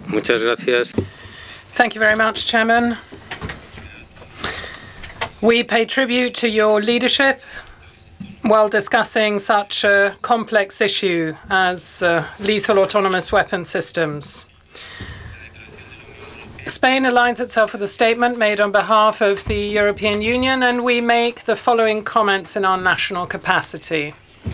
Muchas gracias. Thank you very much, Chairman. We pay tribute to your leadership while discussing such a complex issue as lethal autonomous weapon systems. Spain aligns itself with a statement made on behalf of the European Union, and we make the following comments in our national capacity.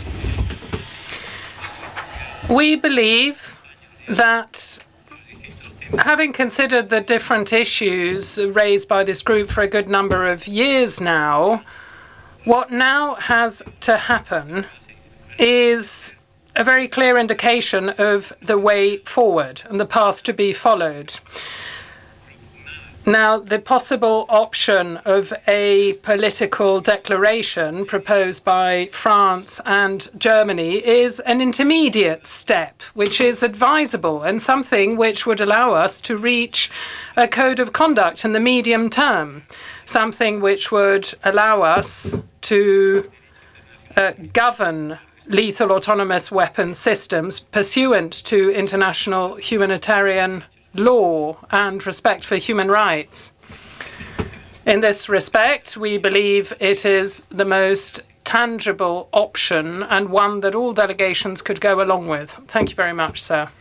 We believe that, having considered the different issues raised by this group for a good number of years now, what now has to happen is a very clear indication of the way forward and the path to be followed. Now, the possible option of a political declaration proposed by France and Germany is an intermediate step, which is advisable and something which would allow us to reach a code of conduct in the medium term, something which would allow us to govern lethal autonomous weapon systems pursuant to international humanitarian law and respect for human rights. In this respect, we believe it is the most tangible option and one that all delegations could go along with. Thank you very much, sir.